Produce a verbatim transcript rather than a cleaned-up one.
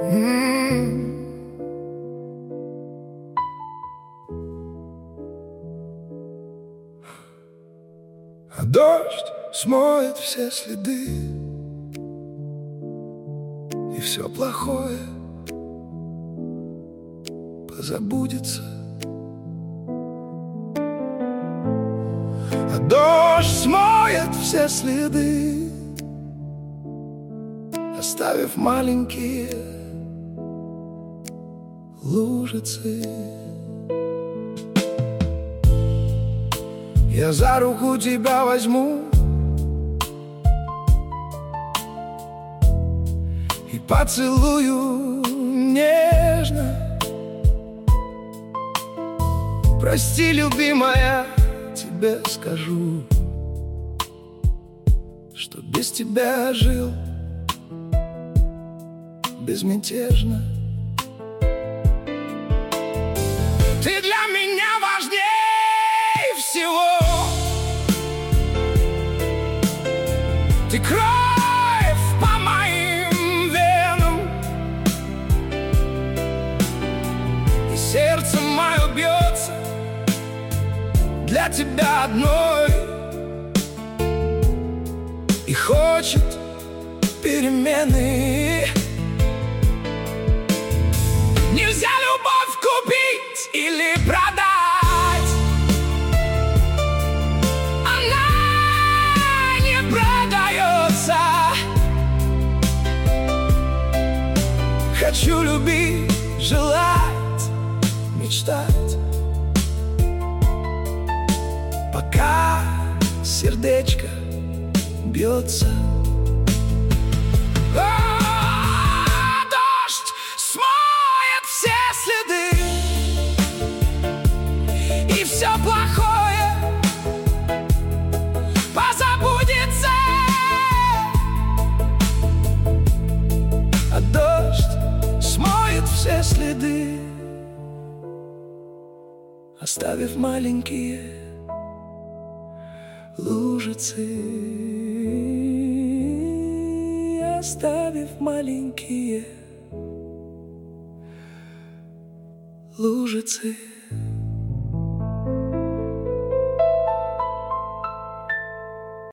М. А дождь смоет все следы, и все плохое позабудется. А дождь смоет все следы, оставив маленькие лужицы. Я за руку тебя возьму и поцелую нежно. Прости, любимая, тебе скажу, что без тебя жил безмятежно. Ты для меня важней всего. Ты кровь по моим венам, и сердце мое бьется для тебя одной, и хочет перемены. Нельзя любовь купить или продать. Она не продается. Хочу любить, желать, мечтать, пока сердечко бьется. А, дождь смоет все следы, и все плохое позабудется. А дождь смоет все следы, оставив маленькие лужицы. Оставив маленькие лужицы.